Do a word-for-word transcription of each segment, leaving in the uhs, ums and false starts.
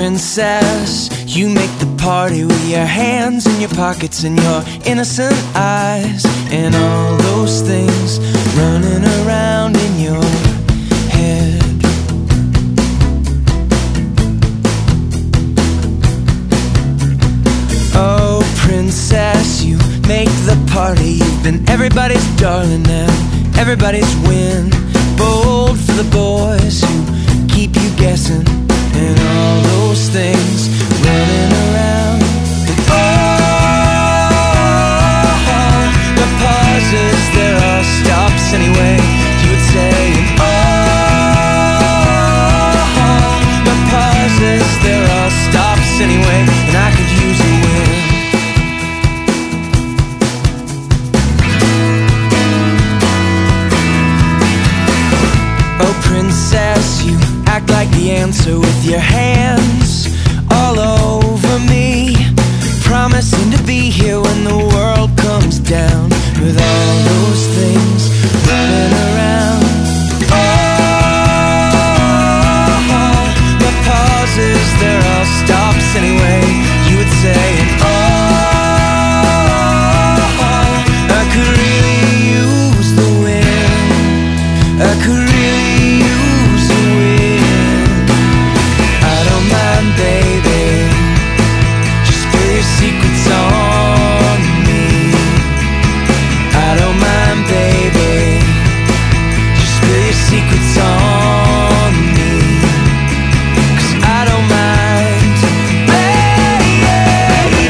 princess, you make the party with your hands in your pockets and your innocent eyes, and all those things running around in your head. Oh, princess, you make the party. You've been everybody's darling now, everybody's win. Bold for the boys who keep you guessing, and all those things running around. And oh, the pauses, there are stops anyway, you would say. And oh, the pauses, there are stops anyway, and I could use a win. Oh, princess, you act like the answer with your hands all over me, promising to be here when the world comes down, with all those things running around. Oh, the pauses, there are stops anyway, you would say. And oh, I could really use the wind, I could really use the wind. I don't mind, baby, just spill your secrets on me. I don't mind, baby, just spill your secrets on me. 'Cause I don't mind, baby.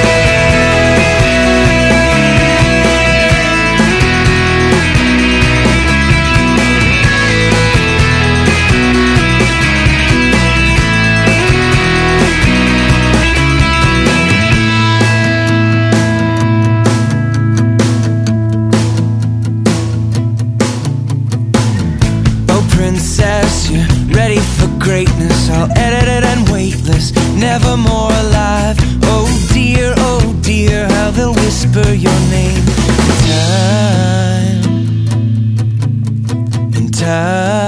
Princess, you're ready for greatness. I'll edit it and weightless, never more alive. Oh dear, oh dear, how they'll whisper your name in time, in time.